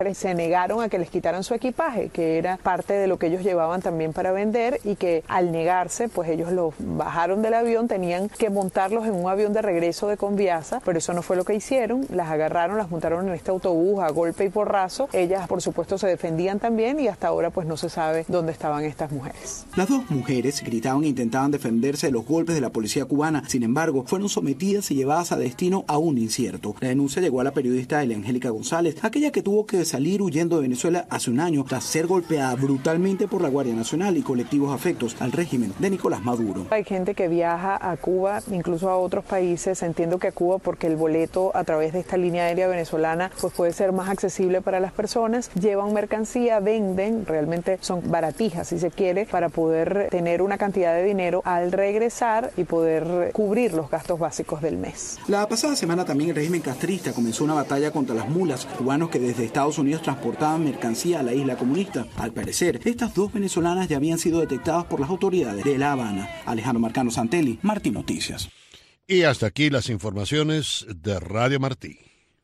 se negaron a que les quitaran su equipaje, que era parte de lo que ellos llevaban también para vender, y que al negarse, pues ellos los bajaron del avión, tenían que montarlos en un avión de regreso de Conviasa, pero eso no fue lo que hicieron, las agarraron, las montaron en este autobús a golpe y porrazo. Ellas, por supuesto, se defendían también y hasta ahora pues no se sabe dónde estaban estas mujeres. Las dos mujeres gritaban e intentaban defenderse de los golpes de la policía cubana, sin embargo, fueron sometidas y llevadas a destino aún incierto. La denuncia llegó a la periodista Elia Angélica González, aquella que tuvo que salir huyendo de Venezuela hace un año tras ser golpeada brutalmente por la Guardia Nacional y colectivos afectos al régimen de Nicolás Maduro. Hay gente que viaja a Cuba, incluso a otros países, entiendo que a Cuba porque el boleto a través de esta línea aérea venezolana pues puede ser más accesible para las personas, llevan mercancía, venden, realmente son baratijas si se quiere, para poder tener una cantidad de dinero al regresar y poder cubrir los gastos básicos del mes. La pasada semana también el régimen castrista comenzó una batalla contra las mulas, cubanos que desde Estados Unidos transportaban mercancía a la isla comunista. Al parecer, estas dos venezolanas ya habían sido detectadas por las autoridades de La Habana. Alejandro Marcano Santelli, Martí Noticias. Y hasta aquí las informaciones de Radio Martí.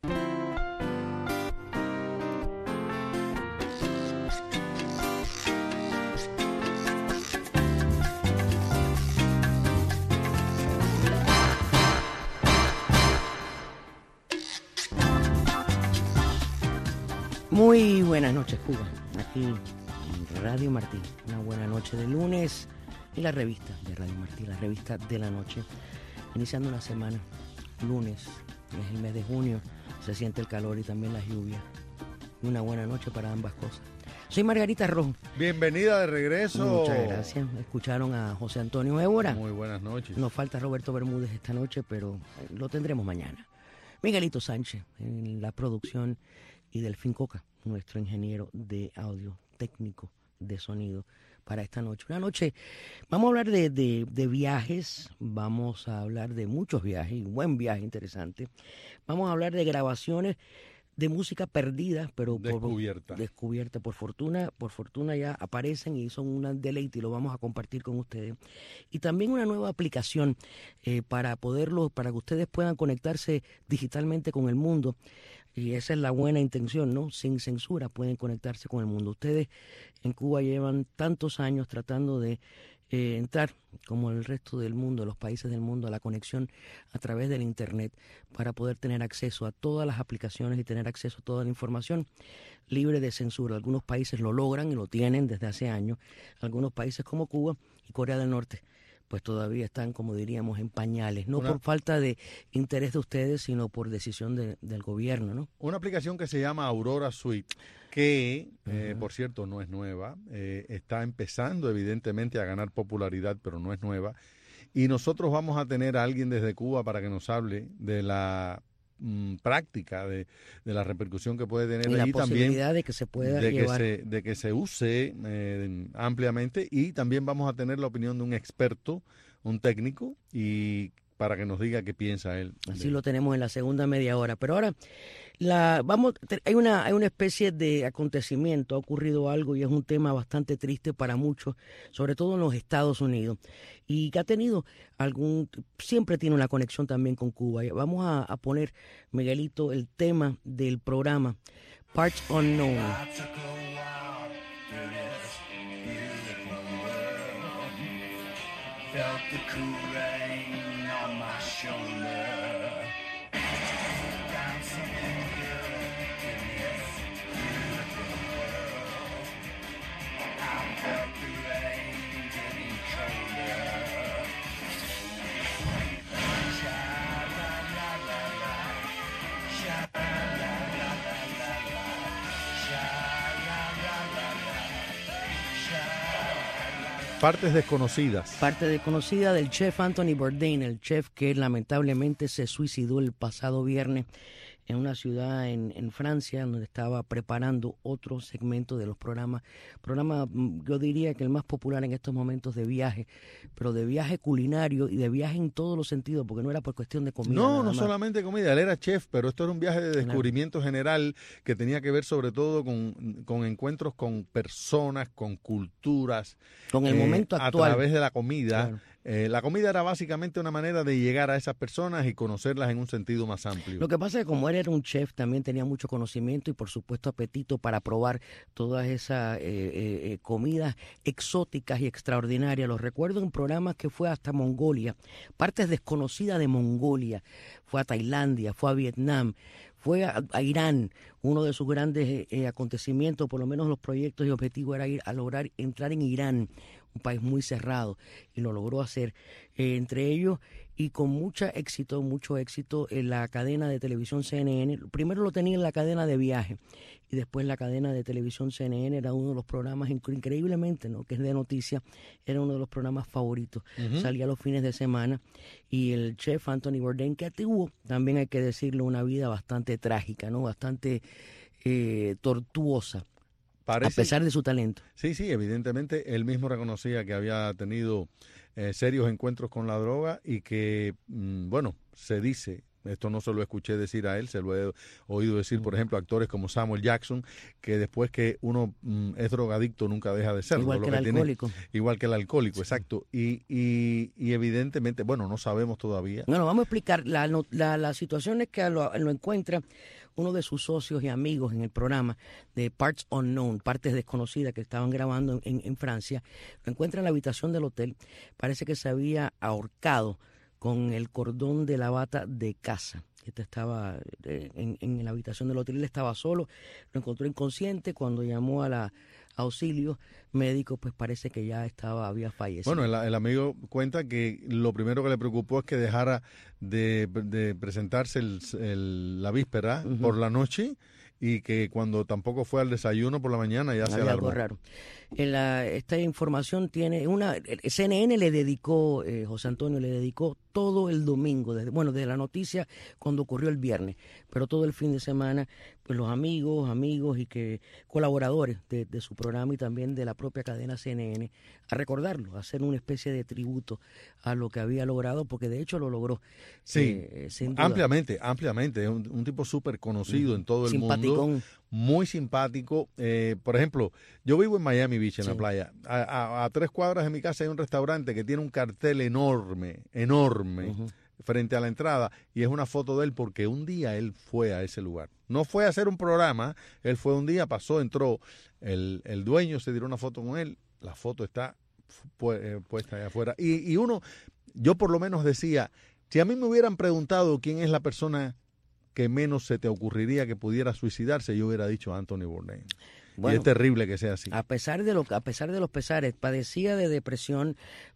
Muy buenas noches, Cuba. Aquí en Radio Martí. Una buena noche de lunes y la revista de Radio Martí, la revista de la noche. Iniciando una semana, lunes, es el mes de junio, se siente el calor y también las lluvias. Y una buena noche para ambas cosas. Soy Margarita Rojo. Bienvenida de regreso. Muchas gracias. Escucharon a José Antonio Évora. Muy buenas noches. Nos falta Roberto Bermúdez esta noche, pero lo tendremos mañana. Miguelito Sánchez en la producción y Delfín Coca, nuestro ingeniero de audio, técnico de sonido para esta noche. Una noche, vamos a hablar de viajes, vamos a hablar de muchos viajes, un buen viaje interesante. Vamos a hablar de grabaciones de música perdida, pero descubierta. Por fortuna ya aparecen y son un deleite y lo vamos a compartir con ustedes. Y también una nueva aplicación para que ustedes puedan conectarse digitalmente con el mundo. Y esa es la buena intención, ¿no? Sin censura pueden conectarse con el mundo. Ustedes en Cuba llevan tantos años tratando de entrar, como el resto del mundo, los países del mundo, a la conexión a través del Internet para poder tener acceso a todas las aplicaciones y tener acceso a toda la información libre de censura. Algunos países lo logran y lo tienen desde hace años. Algunos países como Cuba y Corea del Norte pues todavía están, como diríamos, en pañales, no por falta de interés de ustedes, sino por decisión del gobierno, ¿no? Una aplicación que se llama Aurora Suite, que, por cierto, no es nueva, está empezando evidentemente a ganar popularidad, pero no es nueva, y nosotros vamos a tener a alguien desde Cuba para que nos hable de la práctica de la repercusión que puede tener y allí, la posibilidad también de que se pueda llevar, de que se use ampliamente, y también vamos a tener la opinión de un experto, un técnico, y para que nos diga qué piensa él. Así lo tenemos en la segunda media hora. Pero ahora hay una especie de acontecimiento, ha ocurrido algo y es un tema bastante triste para muchos, sobre todo en los Estados Unidos, y que ha tenido siempre tiene una conexión también con Cuba. Vamos a poner, Miguelito, el tema del programa Parts Unknown. Felt the cool rain on my shoulder. Dancing in this beautiful world. I felt the rain getting colder. Sha la la la la, sha la la la la la, sha la la la la, sha la la. Partes desconocidas. Parte desconocida del chef Anthony Bourdain, el chef que lamentablemente se suicidó el pasado viernes en una ciudad en Francia, donde estaba preparando otro segmento de los programas, yo diría que el más popular en estos momentos de viaje, pero de viaje culinario y de viaje en todos los sentidos, porque no era por cuestión de comida. No solamente comida, él era chef, pero esto era un viaje de descubrimiento general que tenía que ver sobre todo con encuentros con personas, con culturas, con el momento actual, a través de la comida. Claro. la comida era básicamente una manera de llegar a esas personas y conocerlas en un sentido más amplio. Lo que pasa es que como él era un chef, también tenía mucho conocimiento y por supuesto apetito para probar todas esas comidas exóticas y extraordinarias. Los recuerdo en programas que fue hasta Mongolia, partes desconocidas de Mongolia, fue a Tailandia, fue a Vietnam, fue a Irán. Uno de sus grandes acontecimientos, por lo menos los proyectos y objetivos, era ir a lograr entrar en Irán, un país muy cerrado, y lo logró hacer. Entre ellos, y con mucho éxito, en la cadena de televisión CNN. Primero lo tenía en la cadena de viaje, y después la cadena de televisión CNN era uno de los programas, increíblemente, ¿no?, que es de noticias, era uno de los programas favoritos. Salía los fines de semana, y el chef Anthony Bourdain, que tuvo, también hay que decirlo, una vida bastante trágica, ¿no?, bastante tortuosa. A pesar de su talento. Sí, evidentemente él mismo reconocía que había tenido serios encuentros con la droga y que, bueno, se dice, esto no se lo escuché decir a él, se lo he oído decir, por ejemplo, actores como Samuel Jackson, que después que uno es drogadicto nunca deja de serlo. Igual que el alcohólico. Igual que el alcohólico, exacto. Y evidentemente, bueno, no sabemos todavía. Bueno, vamos a explicar. La situación es que lo encuentra uno de sus socios y amigos en el programa de Parts Unknown, partes desconocidas, que estaban grabando en Francia. Lo encuentra en la habitación del hotel. Parece que se había ahorcado con el cordón de la bata de casa. Este estaba en la habitación del hotel, él estaba solo, lo encontró inconsciente. Cuando llamó a la auxilio médico, pues parece que ya había fallecido. Bueno, el amigo cuenta que lo primero que le preocupó es que dejara de presentarse la víspera por la noche, y que cuando tampoco fue al desayuno por la mañana ya se alarmó. Algo raro. Esta información tiene CNN le dedicó, José Antonio le dedicó todo el domingo, desde la noticia cuando ocurrió el viernes, pero todo el fin de semana, pues los amigos y que colaboradores de su programa y también de la propia cadena CNN, a recordarlo, a hacer una especie de tributo a lo que había logrado, porque de hecho lo logró. Sí, sin duda. ampliamente, es un tipo súper conocido en todo el mundo, muy simpático. Por ejemplo, yo vivo en Miami Beach, en la playa. A 3 cuadras de mi casa hay un restaurante que tiene un cartel enorme, frente a la entrada, y es una foto de él porque un día él fue a ese lugar. No fue a hacer un programa, él fue un día, pasó, entró, el dueño se tiró una foto con él, la foto está puesta allá afuera. Y yo por lo menos decía, si a mí me hubieran preguntado quién es la persona que menos se te ocurriría que pudiera suicidarse, yo hubiera dicho Anthony Bourdain. Bueno, y es terrible que sea así. A pesar de los pesares, padecía de depresión,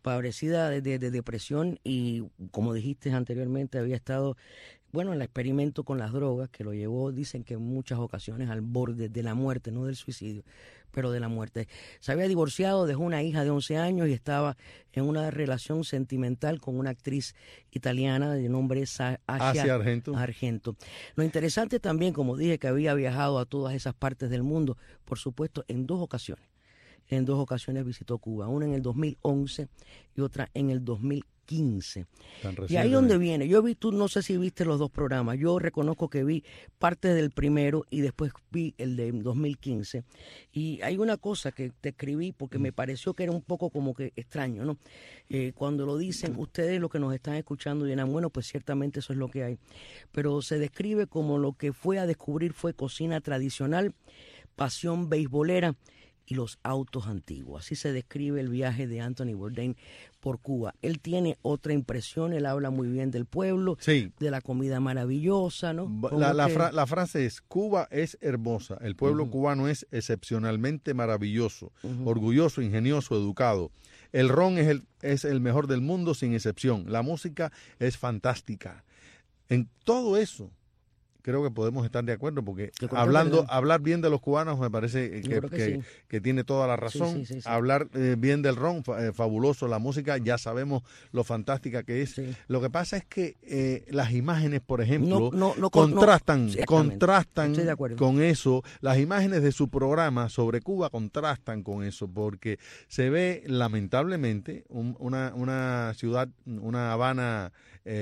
y, como dijiste anteriormente, había estado, en el experimento con las drogas, que lo llevó, dicen que en muchas ocasiones, al borde de la muerte, no del suicidio, pero de la muerte. Se había divorciado, dejó una hija de 11 años y estaba en una relación sentimental con una actriz italiana de nombre Asia Argento. Lo interesante también, como dije, que había viajado a todas esas partes del mundo, por supuesto, en 2 ocasiones. En 2 ocasiones visitó Cuba, una en el 2011 y otra en el 2015. Y ahí donde viene, tú no sé si viste los 2 programas, yo reconozco que vi parte del primero y después vi el de 2015, y hay una cosa que te escribí porque me pareció que era un poco como que extraño, ¿no? Cuando lo dicen ustedes, los que nos están escuchando, dirán, bueno, pues ciertamente eso es lo que hay, pero se describe como lo que fue a descubrir fue cocina tradicional, pasión beisbolera y los autos antiguos. Así se describe el viaje de Anthony Bourdain por Cuba. Él tiene otra impresión, él habla muy bien del pueblo, de la comida maravillosa, ¿no? La frase es, Cuba es hermosa, el pueblo cubano es excepcionalmente maravilloso, orgulloso, ingenioso, educado. El ron es el mejor del mundo sin excepción, la música es fantástica. En todo eso creo que podemos estar de acuerdo, porque hablar bien de los cubanos me parece que tiene toda la razón. Sí. Hablar bien del ron, fabuloso, la música, ya sabemos lo fantástica que es. Sí. Lo que pasa es que las imágenes, por ejemplo, contrastan con eso. Las imágenes de su programa sobre Cuba contrastan con eso, porque se ve lamentablemente una ciudad, una Habana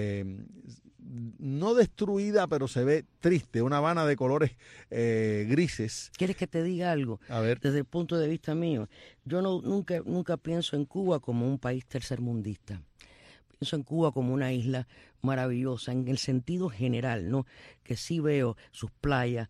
no destruida, pero se ve triste, una Habana de colores grises. ¿Quieres que te diga algo? A ver. Desde el punto de vista mío, yo nunca pienso en Cuba como un país tercermundista. pienso en Cuba como una isla maravillosa en el sentido general, ¿no? Que sí veo sus playas,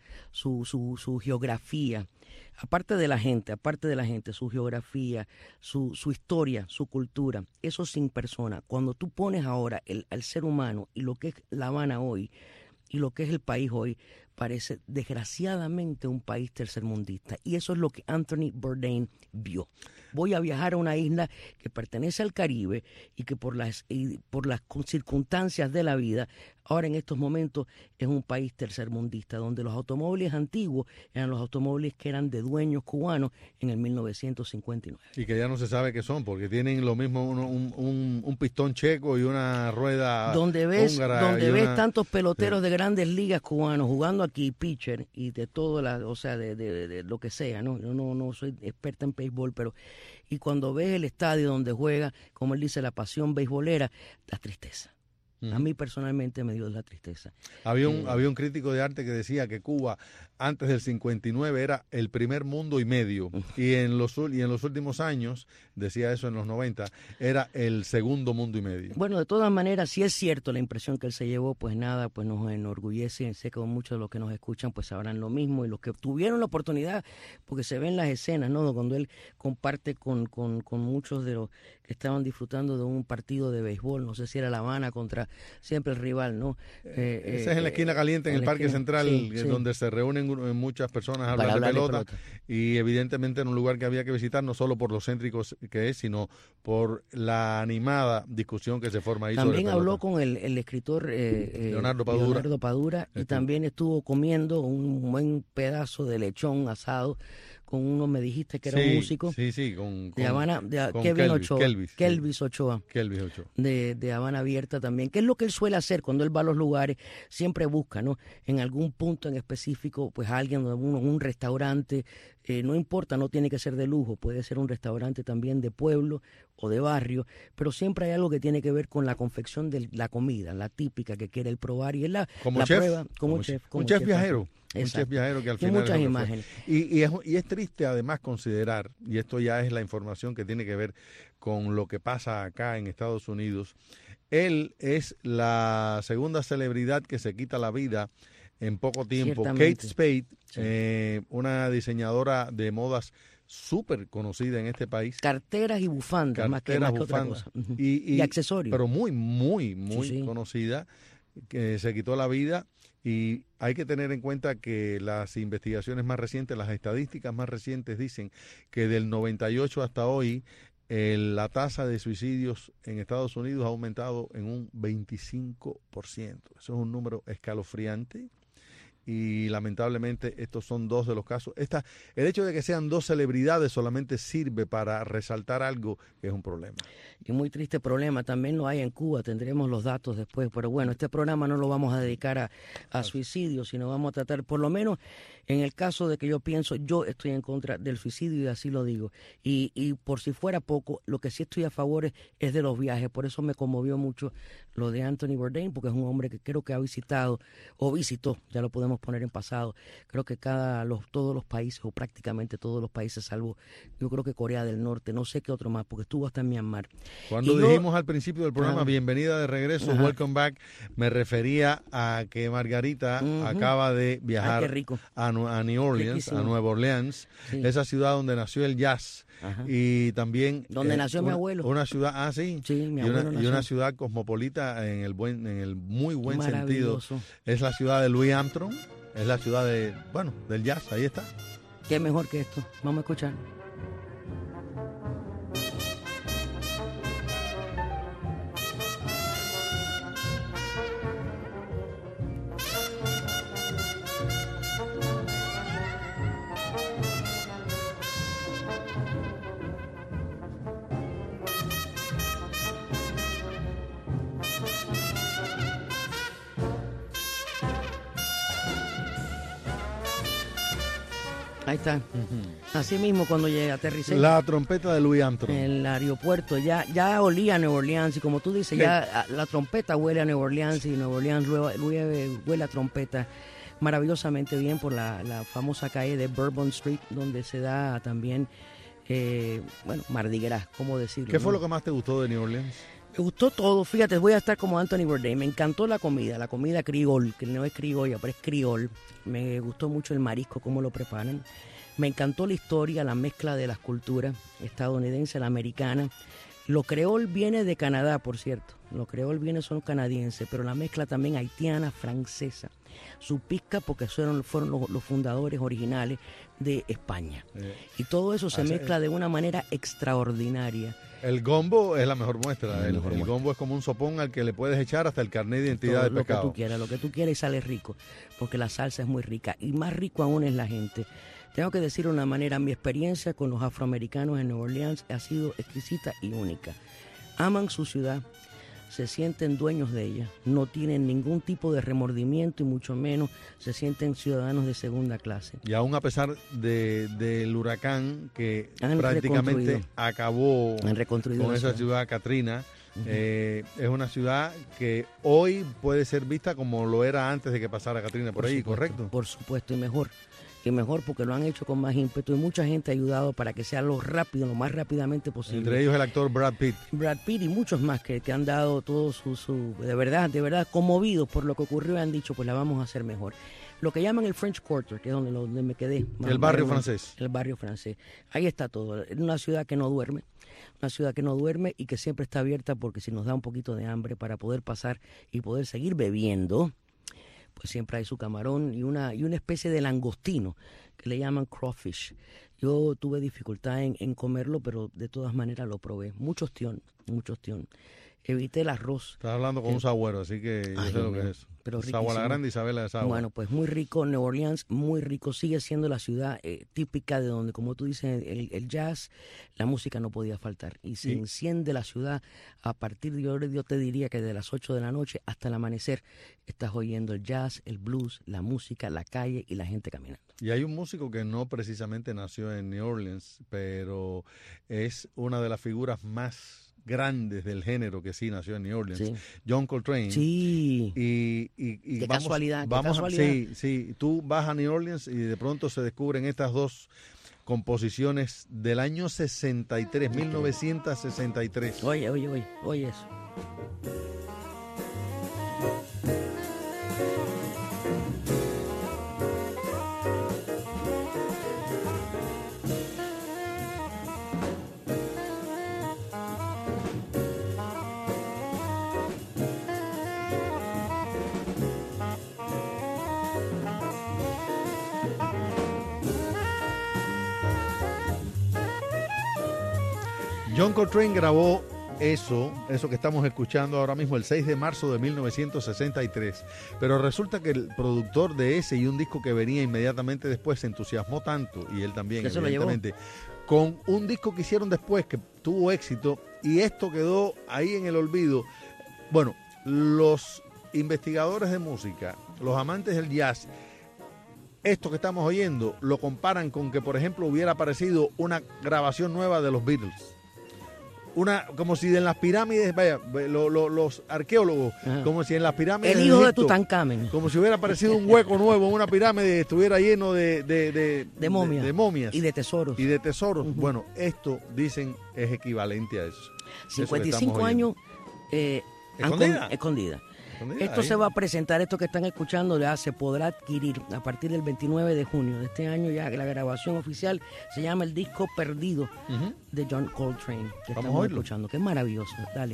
su geografía, aparte de la gente, su geografía, su historia, su cultura, eso sin persona. Cuando tú pones ahora al ser humano y lo que es La Habana hoy y lo que es el país hoy, parece desgraciadamente un país tercermundista. Y eso es lo que Anthony Bourdain vio. Voy a viajar a una isla que pertenece al Caribe y que por las circunstancias de la vida, ahora en estos momentos es un país tercermundista, donde los automóviles antiguos eran los automóviles que eran de dueños cubanos en el 1959. Y que ya no se sabe qué son, porque tienen lo mismo un pistón checo y una rueda húngara. Donde ves tantos peloteros de grandes ligas cubanos jugando aquí, pitcher, y de todo, de lo que sea, ¿no? Yo no soy experta en béisbol, pero y cuando ves el estadio donde juega, como él dice, la pasión beisbolera, da tristeza. A mí personalmente me dio la tristeza. Había un crítico de arte que decía que Cuba antes del 59 era el primer mundo y medio, y en los últimos años, decía eso en los 90, era el segundo mundo y medio. Bueno, de todas maneras, si es cierto la impresión que él se llevó, pues nada, pues nos enorgullece. Sé que muchos de los que nos escuchan pues sabrán lo mismo, y los que tuvieron la oportunidad, porque se ven las escenas, ¿no? Cuando él comparte con muchos de los que estaban disfrutando de un partido de béisbol, no sé si era La Habana contra siempre el rival, ¿no? Ese es en la esquina caliente, en el Parque Central, sí. Donde se reúnen muchas personas a hablar de pelota, y evidentemente en un lugar que había que visitar, no solo por lo céntricos que es, sino por la animada discusión que se forma ahí. También sobre habló con el escritor Leonardo Padura, y también estuvo comiendo un buen pedazo de lechón asado con uno, me dijiste que era un músico. Sí, con Habana, con Kelvis Ochoa. De Habana Abierta también, que es lo que él suele hacer cuando él va a los lugares, siempre busca, ¿no? En algún punto en específico, pues alguien, un restaurante, no importa, no tiene que ser de lujo, puede ser un restaurante también de pueblo o de barrio, pero siempre hay algo que tiene que ver con la confección de la comida, la típica que quiere él probar, y él la prueba como un chef viajero. Un chef viajero que al final muchas imágenes. Y es triste además considerar, y esto ya es la información que tiene que ver con lo que pasa acá en Estados Unidos, él es la segunda celebridad que se quita la vida en poco tiempo. Kate Spade, sí. Una diseñadora de modas súper conocida en este país. Carteras y bufandas, más que otra cosa. Y accesorios. Pero muy conocida, que se quitó la vida. Y hay que tener en cuenta que las investigaciones más recientes, las estadísticas más recientes dicen que del 98 hasta hoy la tasa de suicidios en Estados Unidos ha aumentado en un 25%. Eso es un número escalofriante. Y lamentablemente estos son dos de los casos. El hecho de que sean dos celebridades solamente sirve para resaltar algo que es un problema. Y muy triste problema, también lo hay en Cuba, tendremos los datos después, pero bueno, este programa no lo vamos a dedicar a suicidio, sino vamos a tratar, por lo menos en el caso de que yo estoy en contra del suicidio y así lo digo. Y por si fuera poco, lo que sí estoy a favor es de los viajes, por eso me conmovió mucho lo de Anthony Bourdain, porque es un hombre que creo que ha visitado, o visitó, ya lo podemos poner en pasado, creo que todos los países, o prácticamente todos los países, salvo yo creo que Corea del Norte, no sé qué otro más, porque estuvo hasta en Myanmar. Cuando dijimos al principio del programa, bienvenida de regreso, welcome back, me refería a que Margarita acaba de viajar a New Orleans, riquísimo. A Nueva Orleans, sí. Esa ciudad donde nació el jazz. Y también donde nació mi abuelo, una ciudad mi abuelo y una ciudad cosmopolita en el muy buen sentido. Es la ciudad de Louis Armstrong, es la ciudad del jazz, ahí está. Qué mejor que esto, vamos a escuchar. Ahí está. Así mismo cuando aterricé. La trompeta de Louis Armstrong. En el aeropuerto. Ya olía a Nueva Orleans. Y como tú dices, ya la trompeta huele a Nueva Orleans. Y Nueva Orleans huele a trompeta maravillosamente bien por la famosa calle de Bourbon Street, donde se da también, Mardi Gras, ¿cómo decirlo? ¿Qué fue lo que más te gustó de New Orleans? Me gustó todo, fíjate, voy a estar como Anthony Bourdain. Me encantó la comida criol, que no es criolla, pero es criol. Me gustó mucho el marisco, cómo lo preparan. Me encantó la historia, la mezcla de las culturas estadounidense, la americana. Lo creol viene de Canadá, por cierto. Lo creol son canadienses, pero la mezcla también haitiana, francesa. Su pizca, porque fueron los fundadores originales de España. Y todo eso se mezcla de una manera extraordinaria. El gombo es la mejor muestra. El gombo es como un sopón al que le puedes echar hasta el carnet de identidad de pescado. Lo que tú quieras y sale rico, porque la salsa es muy rica. Y más rico aún es la gente. Tengo que decir de una manera, mi experiencia con los afroamericanos en Nueva Orleans ha sido exquisita y única. Aman su ciudad, se sienten dueños de ella, no tienen ningún tipo de remordimiento y mucho menos se sienten ciudadanos de segunda clase. Y aún a pesar del huracán que prácticamente acabó con esa ciudad, Katrina, es una ciudad que hoy puede ser vista como lo era antes de que pasara Katrina por ahí, ¿correcto? Por supuesto, y mejor porque lo han hecho con más ímpetu y mucha gente ha ayudado para que sea lo más rápidamente posible. Entre ellos el actor Brad Pitt. Brad Pitt y muchos más que han dado todo su de verdad conmovidos por lo que ocurrió y han dicho, pues la vamos a hacer mejor. Lo que llaman el French Quarter, que es donde me quedé. El barrio francés. El barrio francés. Ahí está todo. Es una ciudad que no duerme. Una ciudad que no duerme y que siempre está abierta porque si nos da un poquito de hambre para poder pasar y poder seguir bebiendo, pues siempre hay su camarón y una especie de langostino que le llaman crawfish. Yo tuve dificultad en comerlo, pero de todas maneras lo probé. Mucho ostión. Evité el arroz. Estás hablando con un sagüero, así que yo sé lo que es eso. Pero Sagua la Grande, Isabela de Sagua. Bueno, pues muy rico, Nueva Orleans, muy rico. Sigue siendo la ciudad típica de donde, como tú dices, el jazz, la música no podía faltar. Y se enciende la ciudad a partir de, yo te diría que de las 8 de la noche hasta el amanecer, estás oyendo el jazz, el blues, la música, la calle y la gente caminando. Y hay un músico que no precisamente nació en New Orleans, pero es una de las figuras más grandes del género que sí nació en New Orleans, sí. John Coltrane. Sí. Y qué casualidad. Sí, tú vas a New Orleans y de pronto se descubren estas dos composiciones del año 63, 1963. Oye eso. John Coltrane grabó eso que estamos escuchando ahora mismo el 6 de marzo de 1963, pero resulta que el productor de ese y un disco que venía inmediatamente después se entusiasmó tanto, y él también evidentemente, con un disco que hicieron después que tuvo éxito y esto quedó ahí en el olvido. Bueno, los investigadores de música, los amantes del jazz, esto que estamos oyendo lo comparan con que, por ejemplo, hubiera aparecido una grabación nueva de los Beatles. Como si en las pirámides, los arqueólogos, como si en las pirámides el hijo de Tutankamen, como si hubiera aparecido un hueco nuevo en una pirámide y estuviera lleno de momias y de tesoros. Bueno, esto dicen es equivalente a eso. 55 años escondida. Esto se va a presentar, esto que están escuchando ya se podrá adquirir a partir del 29 de junio de este año. Ya la grabación oficial se llama El Disco Perdido de John Coltrane, que estamos escuchando, que es maravilloso. Dale.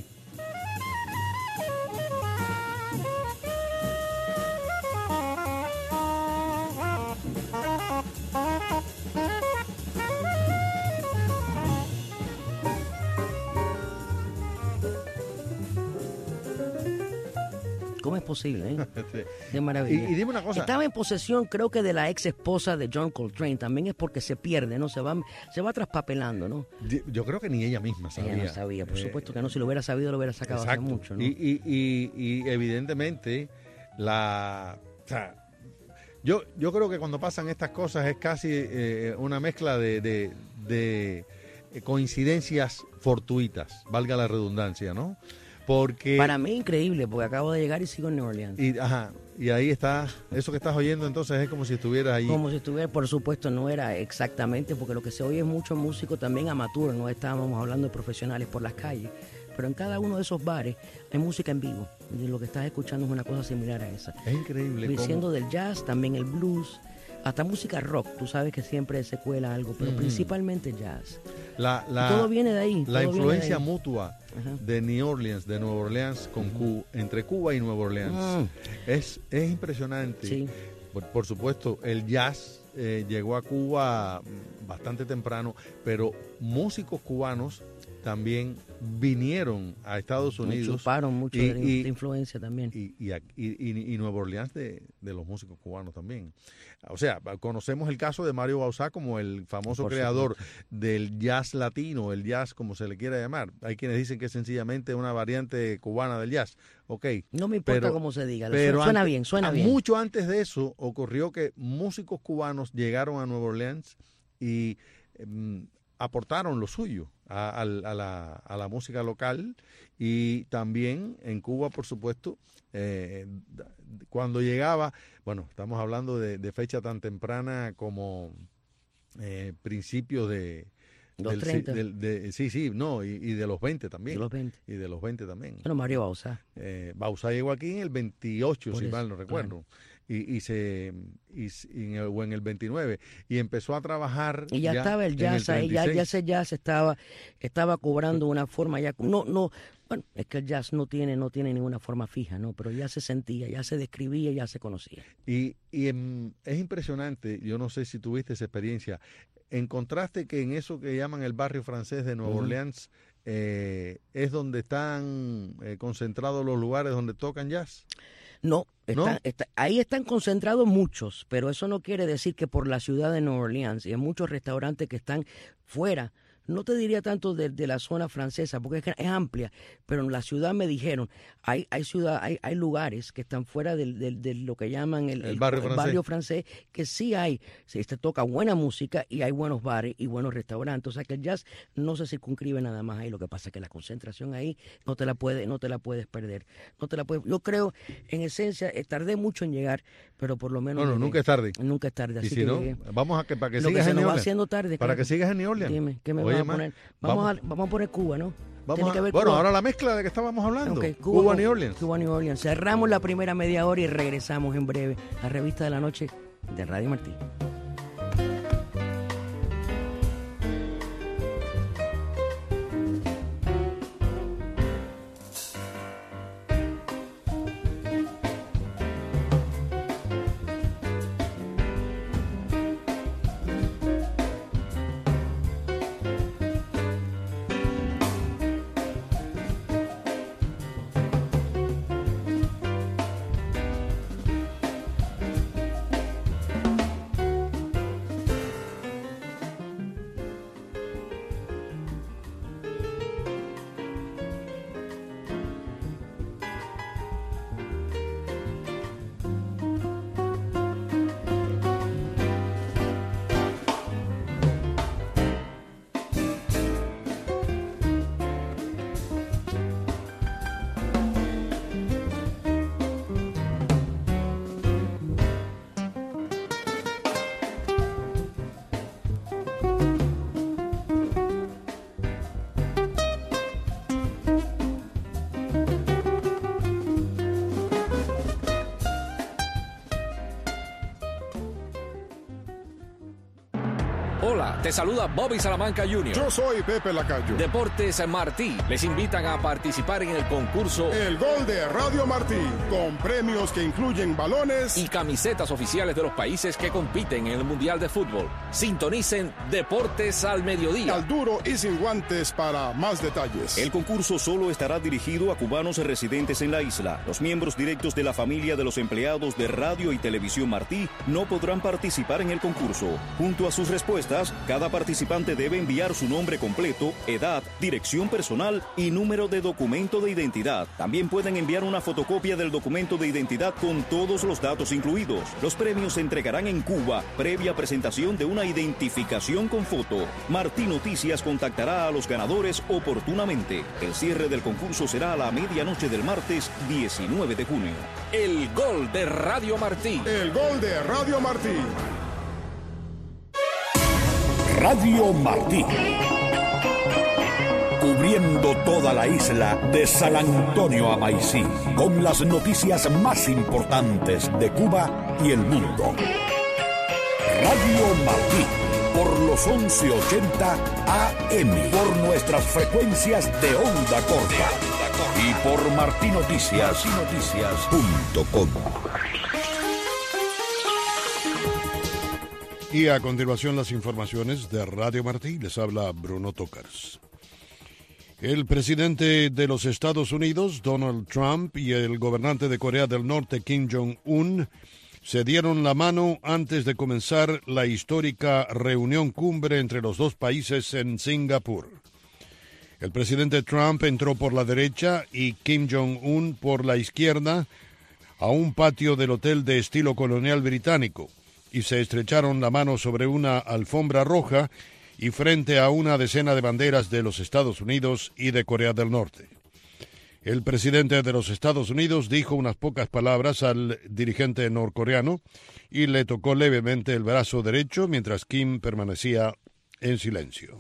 ¿Cómo es posible? Qué maravilla. Y dime una cosa. Estaba en posesión, creo que de la ex esposa de John Coltrane. También es porque se pierde, ¿no? Se va traspapelando, ¿no? Yo creo que ni ella misma sabía. Ella no sabía, por supuesto que no. Si lo hubiera sabido, lo hubiera sacado hace mucho, ¿no? Y evidentemente, yo creo que cuando pasan estas cosas es casi una mezcla de coincidencias fortuitas, valga la redundancia, ¿no? Porque para mí increíble, porque acabo de llegar y sigo en New Orleans. Y ahí está, eso que estás oyendo entonces es como si estuvieras ahí. Como si estuviera, por supuesto, no era exactamente, porque lo que se oye es mucho músico también amateur, no estábamos hablando de profesionales por las calles, pero en cada uno de esos bares hay música en vivo. Y lo que estás escuchando es una cosa similar a esa. Es increíble. Diciendo del jazz, también el blues, hasta música rock. Tú sabes que siempre se cuela algo, pero principalmente jazz. Todo viene de ahí. La influencia mutua de New Orleans, de Nueva Orleans con Cuba, entre Cuba y Nueva Orleans, es impresionante. Sí. Por supuesto, el jazz llegó a Cuba bastante temprano, pero músicos cubanos también vinieron a Estados Unidos. Chuparon mucho de influencia también. Y Nueva Orleans de los músicos cubanos también. O sea, conocemos el caso de Mario Bauzá como el famoso creador del jazz latino, el jazz como se le quiera llamar. Hay quienes dicen que es sencillamente una variante cubana del jazz. Okay, no me importa cómo se diga, pero suena bien. Mucho antes de eso ocurrió que músicos cubanos llegaron a Nueva Orleans y aportaron lo suyo a la música local, y también en Cuba, por supuesto, cuando llegaba, bueno, estamos hablando de fecha tan temprana como principios de los 30. y de los 20 también. De los 20. Y de los 20 también. Bueno, Mario Bauzá. Bauzá llegó aquí en el 28, si mal no recuerdo. Claro. O en el 29, y empezó a trabajar. Y ya estaba el jazz ahí, ya ese jazz estaba cobrando una forma ya. Bueno, es que el jazz no tiene ninguna forma fija, ¿no? Pero ya se sentía, ya se describía, ya se conocía. Y es impresionante, yo no sé si tuviste esa experiencia. ¿Encontraste que en eso que llaman el barrio francés de Nueva Orleans es donde están concentrados los lugares donde tocan jazz? No, ahí están concentrados muchos, pero eso no quiere decir que por la ciudad de Nueva Orleans y en muchos restaurantes que están fuera, no te diría tanto de la zona francesa, porque es amplia, pero en la ciudad me dijeron, hay lugares que están fuera de lo que llaman el barrio francés, que sí se toca buena música y hay buenos bares y buenos restaurantes. O sea que el jazz no se circunscribe nada más ahí. Lo que pasa es que la concentración ahí no te la puedes perder. Yo creo, en esencia, tardé mucho en llegar, pero por lo menos... No, nunca es tarde. Nunca es tarde. Así y si no, vamos para que lo sigas que en se New nos va Orleans. haciendo tarde. Para que sigas en New Orleans. Dime, ¿qué me vas a poner? Vamos a poner Cuba, ¿no? Ahora la mezcla de que estábamos hablando. Okay, Cuba, New Orleans. Cuba, New Orleans. Cerramos la primera media hora y regresamos en breve a Revista de la Noche de Radio Martí. Hola, te saluda Bobby Salamanca Jr. Yo soy Pepe Lacayo. Deportes Martí les invitan a participar en el concurso El Gol de Radio Martí, con premios que incluyen balones y camisetas oficiales de los países que compiten en el Mundial de Fútbol. Sintonicen Deportes al Mediodía. Al duro y sin guantes para más detalles. El concurso solo estará dirigido a cubanos residentes en la isla. Los miembros directos de la familia de los empleados de Radio y Televisión Martí no podrán participar en el concurso. Junto a sus respuestas, cada participante debe enviar su nombre completo, edad, dirección personal y número de documento de identidad. También pueden enviar una fotocopia del documento de identidad con todos los datos incluidos. Los premios se entregarán en Cuba, previa presentación de una identificación con foto. Martí Noticias contactará a los ganadores oportunamente. El cierre del concurso será a la medianoche del martes 19 de junio. El Gol de Radio Martí. El Gol de Radio Martí. Radio Martí. cubriendo toda la isla de San Antonio a Maicí, con las noticias más importantes de Cuba y el mundo. Radio Martí, por los 1180 AM, por nuestras frecuencias de onda corta y por martinoticias.com. Y a continuación las informaciones de Radio Martí. Les habla Bruno Tocars. El presidente de los Estados Unidos, Donald Trump, y el gobernante de Corea del Norte, Kim Jong-un, se dieron la mano antes de comenzar la histórica reunión cumbre entre los dos países en Singapur. El presidente Trump entró por la derecha y Kim Jong-un por la izquierda a un patio del hotel de estilo colonial británico y se estrecharon la mano sobre una alfombra roja y frente a una decena de banderas de los Estados Unidos y de Corea del Norte. El presidente de los Estados Unidos dijo unas pocas palabras al dirigente norcoreano y le tocó levemente el brazo derecho mientras Kim permanecía en silencio.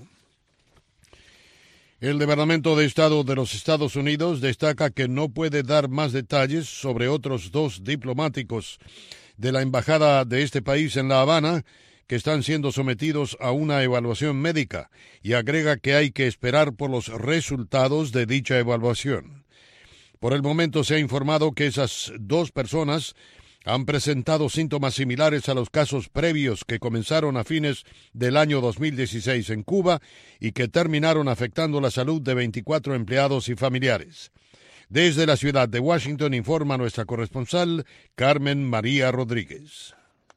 El Departamento de Estado de los Estados Unidos destaca que no puede dar más detalles sobre otros dos diplomáticos de la embajada de este país en La Habana que están siendo sometidos a una evaluación médica y agrega que hay que esperar por los resultados de dicha evaluación. Por el momento se ha informado que esas dos personas han presentado síntomas similares a los casos previos que comenzaron a fines del año 2016 en Cuba y que terminaron afectando la salud de 24 empleados y familiares. Desde la ciudad de Washington informa nuestra corresponsal Carmen María Rodríguez.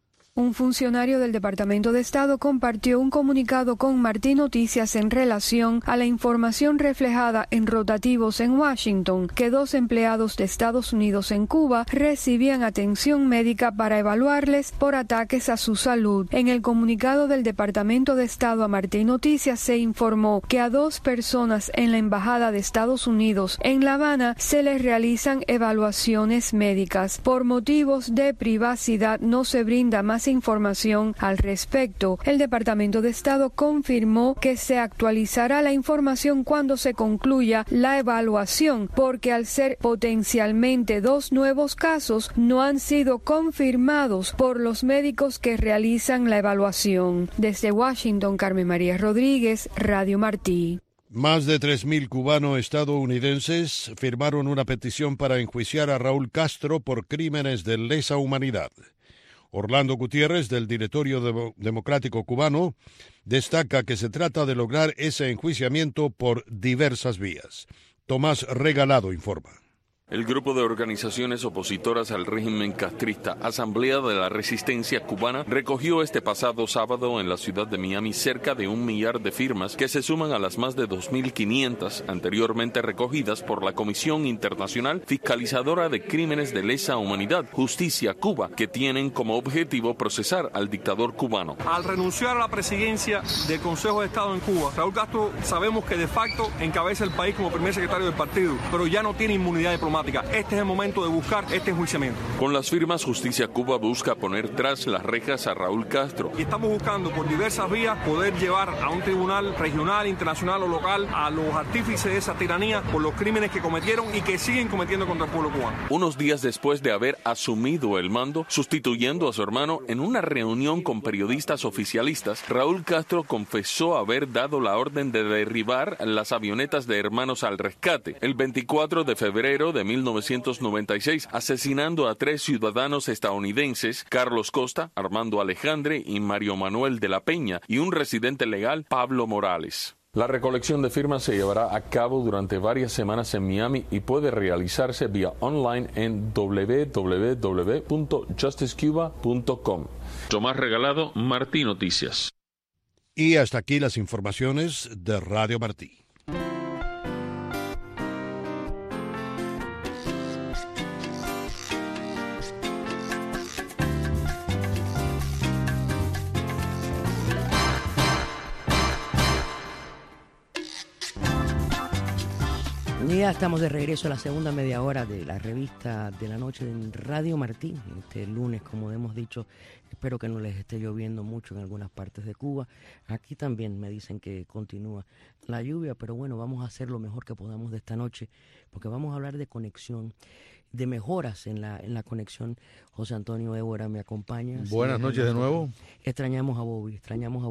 Un funcionario del Departamento de Estado compartió un comunicado con Martí Noticias en relación a la información reflejada en rotativos en Washington, que dos empleados de Estados Unidos en Cuba recibían atención médica para evaluarles por ataques a su salud. En el comunicado del Departamento de Estado a Martí Noticias se informó que a dos personas en la Embajada de Estados Unidos en La Habana se les realizan evaluaciones médicas. Por motivos de privacidad no se brinda más información al respecto. El Departamento de Estado confirmó que se actualizará la información cuando se concluya la evaluación, porque al ser potencialmente dos nuevos casos, no han sido confirmados por los médicos que realizan la evaluación. Desde Washington, Carmen María Rodríguez, Radio Martí. Más de 3,000 cubanos estadounidenses firmaron una petición para enjuiciar a Raúl Castro por crímenes de lesa humanidad. Orlando Gutiérrez, del Directorio Democrático Cubano, destaca que se trata de lograr ese enjuiciamiento por diversas vías. Tomás Regalado informa. El grupo de organizaciones opositoras al régimen castrista, Asamblea de la Resistencia Cubana, recogió este pasado sábado en la ciudad de Miami cerca de 1 millar de firmas que se suman a las más de 2.500 anteriormente recogidas por la Comisión Internacional Fiscalizadora de Crímenes de Lesa Humanidad, Justicia Cuba, que tienen como objetivo procesar al dictador cubano. Al renunciar a la presidencia del Consejo de Estado en Cuba, Raúl Castro sabemos que de facto encabeza el país como primer secretario del partido, pero ya no tiene inmunidad diplomática. Este es el momento de buscar este enjuiciamiento. Con las firmas, Justicia Cuba busca poner tras las rejas a Raúl Castro. Y estamos buscando por diversas vías poder llevar a un tribunal regional, internacional o local a los artífices de esa tiranía por los crímenes que cometieron y que siguen cometiendo contra el pueblo cubano. Unos días después de haber asumido el mando, sustituyendo a su hermano en una reunión con periodistas oficialistas, Raúl Castro confesó haber dado la orden de derribar las avionetas de Hermanos al Rescate el 24 de febrero de 1996, asesinando a 3 ciudadanos estadounidenses, Carlos Costa, Armando Alejandre y Mario Manuel de la Peña, y un residente legal, Pablo Morales. La recolección de firmas se llevará a cabo durante varias semanas en Miami y puede realizarse vía online en www.justicecuba.com. Tomás Regalado, Martí Noticias. Y hasta aquí las informaciones de Radio Martí. Ya estamos de regreso a la segunda media hora de la revista de la noche en Radio Martí. Este lunes, como hemos dicho, espero que no les esté lloviendo mucho en algunas partes de Cuba. Aquí también me dicen que continúa la lluvia, pero bueno, vamos a hacer lo mejor que podamos de esta noche, porque vamos a hablar de conexión, de mejoras en la conexión. José Antonio Évora me acompaña. Buenas noches de nuevo. Extrañamos a Bobby.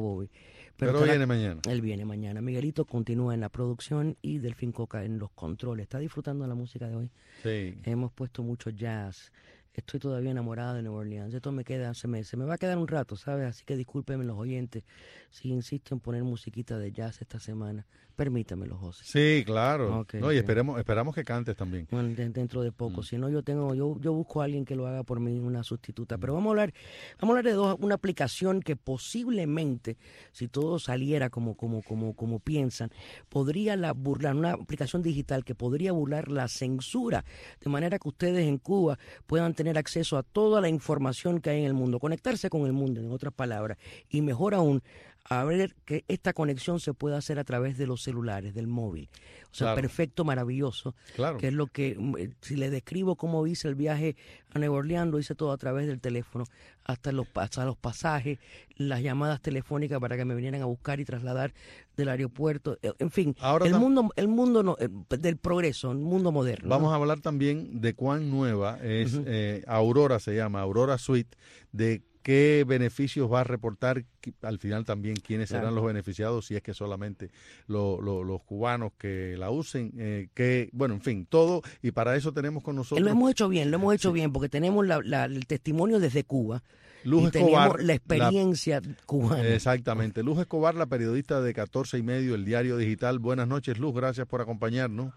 Pero viene mañana. Él viene mañana. Miguelito continúa en la producción y Delfín Coca en los controles. ¿Está disfrutando de la música de hoy? Sí. Hemos puesto mucho jazz. Estoy todavía enamorada de New Orleans. Esto me queda, se me va a quedar un rato, ¿sabes? Así que discúlpenme los oyentes si insisto en poner musiquita de jazz esta semana. Permítamelo, José. Sí, claro. Okay, no, y esperamos que cantes también. Bueno, dentro de poco. Si no, yo busco a alguien que lo haga por mí, una sustituta. Pero vamos a hablar de una aplicación que posiblemente, si todo saliera como piensan, podría burlar, una aplicación digital que podría burlar la censura, de manera que ustedes en Cuba puedan tener acceso a toda la información que hay en el mundo, conectarse con el mundo, en otras palabras, y mejor aún, a ver que esta conexión se pueda hacer a través de los celulares, del móvil. O sea, claro. Perfecto, maravilloso. Claro. Que es lo que, si le describo cómo hice el viaje a Nueva Orleans, lo hice todo a través del teléfono, hasta los pasajes, las llamadas telefónicas para que me vinieran a buscar y trasladar del aeropuerto. En fin, ahora el mundo del progreso, el mundo moderno. Vamos a hablar también de cuán nueva es Aurora, se llama Aurora Suite, de qué beneficios va a reportar, al final también quiénes serán los beneficiados, si es que solamente los cubanos que la usen, bueno, en fin, todo, y para eso tenemos con nosotros... Lo hemos hecho bien, porque tenemos el testimonio desde Cuba. Luz Escobar, la experiencia cubana. Exactamente. Luz Escobar, la periodista de 14:30, el Diario Digital. Buenas noches, Luz, gracias por acompañarnos.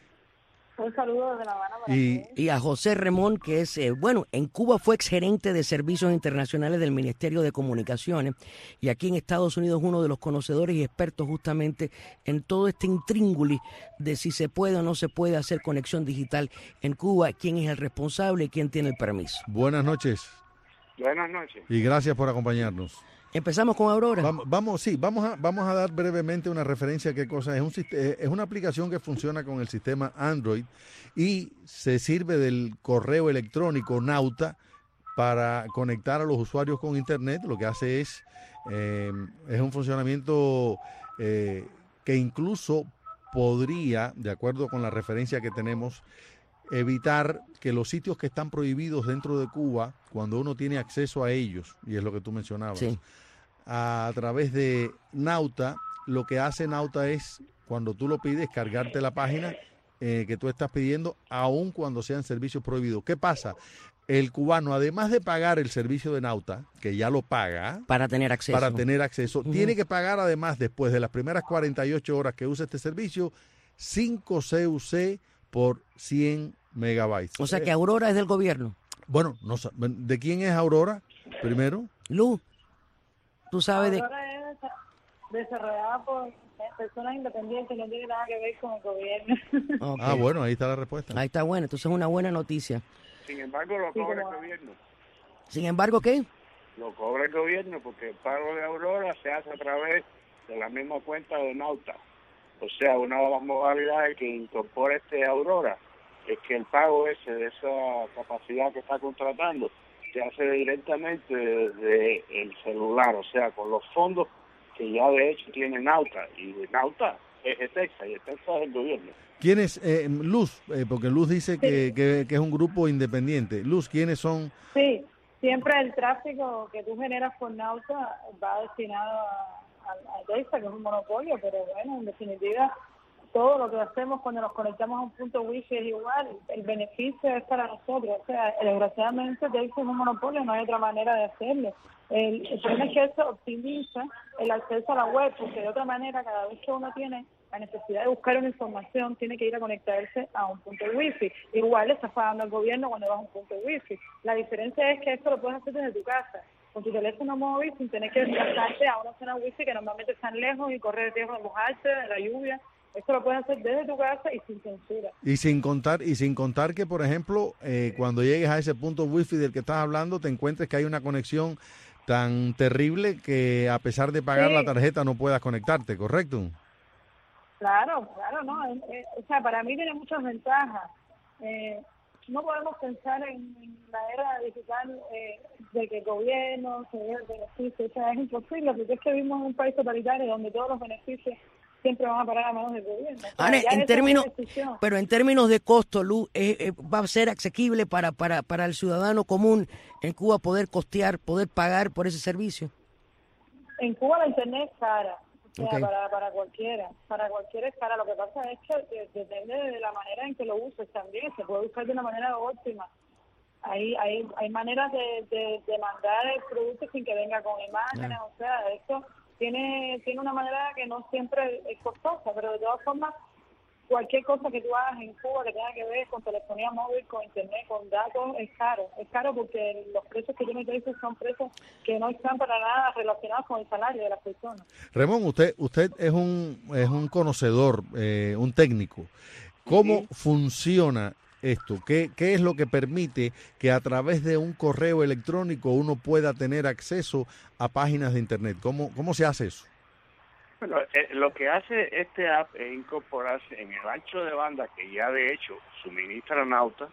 Un saludo desde La Habana. Y a José Remón, que es, en Cuba fue exgerente de Servicios Internacionales del Ministerio de Comunicaciones, y aquí en Estados Unidos uno de los conocedores y expertos justamente en todo este intríngulis de si se puede o no se puede hacer conexión digital en Cuba, quién es el responsable y quién tiene el permiso. Buenas noches. Buenas noches. Y gracias por acompañarnos. Empezamos con Aurora. Vamos a dar brevemente una referencia a qué cosa es. Es una aplicación que funciona con el sistema Android y se sirve del correo electrónico Nauta para conectar a los usuarios con Internet. Lo que hace es un funcionamiento que incluso podría, de acuerdo con la referencia que tenemos, evitar que los sitios que están prohibidos dentro de Cuba, cuando uno tiene acceso a ellos, y es lo que tú mencionabas, sí, a través de Nauta, lo que hace Nauta es, cuando tú lo pides, cargarte la página que tú estás pidiendo, aun cuando sean servicios prohibidos. ¿Qué pasa? El cubano, además de pagar el servicio de Nauta, que ya lo paga para tener acceso, tiene que pagar además, después de las primeras 48 horas que usa este servicio, 5 CUC por 100 megabytes. O sea que Aurora es del gobierno. Bueno, no, ¿de quién es Aurora primero? Luz, tú sabes Aurora es desarrollada por personas independientes, no tiene nada que ver con el gobierno. Okay. Ah, bueno, ahí está la respuesta. Ahí está bueno, entonces es una buena noticia. Sin embargo, lo cobra el gobierno. ¿Sin embargo qué? Lo cobra el gobierno porque el pago de Aurora se hace a través de la misma cuenta de Nauta. O sea, una de las modalidades que incorpora Aurora es que el pago ese de esa capacidad que está contratando se hace directamente desde el celular, o sea, con los fondos que ya de hecho tiene Nauta, y Nauta es Texas, y Texas es el gobierno. ¿Quién es Luz? Porque Luz dice que es un grupo independiente. Luz, ¿quiénes son? Sí, siempre el tráfico que tú generas por Nauta va destinado a Texas, que es un monopolio, pero bueno, en definitiva, todo lo que hacemos cuando nos conectamos a un punto wifi es igual, el beneficio es para nosotros. O sea, desgraciadamente Texas es un monopolio, no hay otra manera de hacerlo. El problema es que eso optimiza el acceso a la web, porque de otra manera, cada vez que uno tiene la necesidad de buscar una información, tiene que ir a conectarse a un punto wifi. Igual le estás pagando al gobierno cuando vas a un punto wifi. La diferencia es que esto lo puedes hacer desde tu casa, con tu teléfono móvil, sin tener que desplazarte a una zona wifi que normalmente están lejos y correr el riesgo de mojarte, de la lluvia. Esto lo puedes hacer desde tu casa y sin censura. Y sin contar que, por ejemplo, cuando llegues a ese punto wifi del que estás hablando, te encuentres que hay una conexión tan terrible que a pesar de pagar la tarjeta no puedas conectarte, ¿correcto? Claro, no. O sea, para mí tiene muchas ventajas. No podemos pensar en la era digital de que el gobierno se dé el beneficio. O sea, es imposible, porque es que vivimos en un país totalitario donde todos los beneficios siempre van a parar a manos del gobierno. O sea, ahora, en términos de costo, Luz, va a ser asequible para el ciudadano común en Cuba poder costear, poder pagar por ese servicio. En Cuba la internet es cara. O sea, Okay. para cualquiera es cara. Lo que pasa es que depende de la manera en que lo uses también. Se puede usar de una manera óptima. Hay maneras de mandar el producto sin que venga con imágenes. O sea, esto tiene una manera que no siempre es costosa, pero de todas formas, cualquier cosa que tú hagas en Cuba que tenga que ver con telefonía móvil, con internet, con datos, es caro. Es caro porque los precios que tiene Telcel son precios que no están para nada relacionados con el salario de las personas. Ramón, usted es un conocedor, un técnico. ¿Cómo funciona esto? ¿Qué es lo que permite que a través de un correo electrónico uno pueda tener acceso a páginas de internet? ¿Cómo se hace eso? Bueno, lo que hace este app es incorporarse en el ancho de banda que ya de hecho suministra Nauta,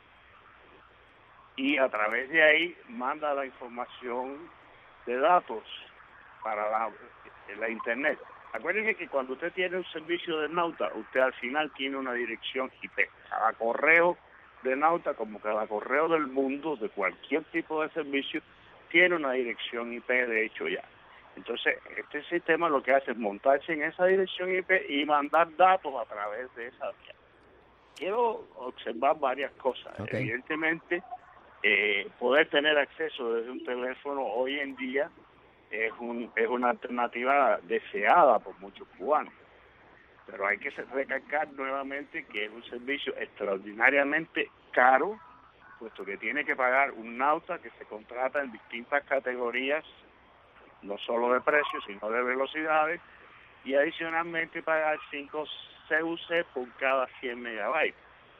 y a través de ahí manda la información de datos para la internet. Acuérdense que cuando usted tiene un servicio de Nauta, usted al final tiene una dirección IP. Cada correo de Nauta, como cada correo del mundo, de cualquier tipo de servicio, tiene una dirección IP de hecho ya. Entonces, este sistema lo que hace es montarse en esa dirección IP y mandar datos a través de esa vía. Quiero observar varias cosas. Okay. Evidentemente, poder tener acceso desde un teléfono hoy en día es una alternativa deseada por muchos cubanos. Pero hay que recalcar nuevamente que es un servicio extraordinariamente caro, puesto que tiene que pagar un Nauta que se contrata en distintas categorías, no solo de precios, sino de velocidades, y adicionalmente pagar 5 CUC por cada 100 megabytes.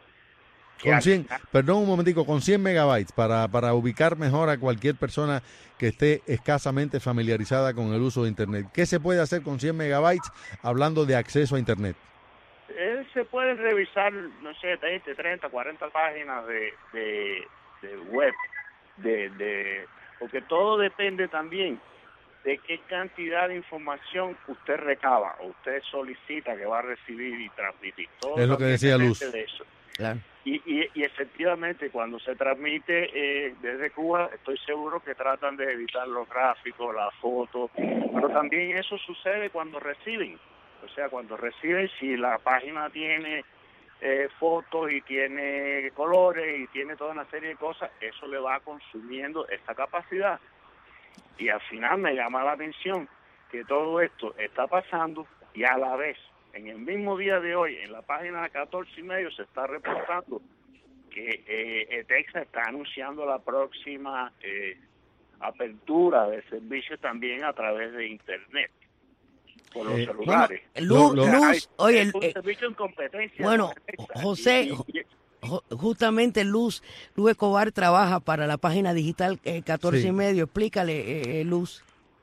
Perdón un momentico, con 100 megabytes, para ubicar mejor a cualquier persona que esté escasamente familiarizada con el uso de Internet. ¿Qué se puede hacer con 100 megabytes hablando de acceso a Internet? Se pueden revisar, no sé, 20, 30, 40 páginas de web, porque todo depende también de qué cantidad de información usted recaba o usted solicita que va a recibir y transmitir. Todo es lo que decía Luz. De eso. Claro. Y efectivamente, cuando se transmite desde Cuba, estoy seguro que tratan de evitar los gráficos, las fotos, pero también eso sucede cuando reciben. O sea, cuando reciben, si la página tiene fotos y tiene colores y tiene toda una serie de cosas, eso le va consumiendo esta capacidad. Y al final me llama la atención que todo esto está pasando y a la vez, en el mismo día de hoy, en la página 14:30 se está reportando que Texas está anunciando la próxima apertura de servicios también a través de Internet, por los celulares. Luz, oye, es un servicio en competencia. Bueno, José... Justamente Luz Escobar trabaja para la página digital 14:30. Explícale, Luz.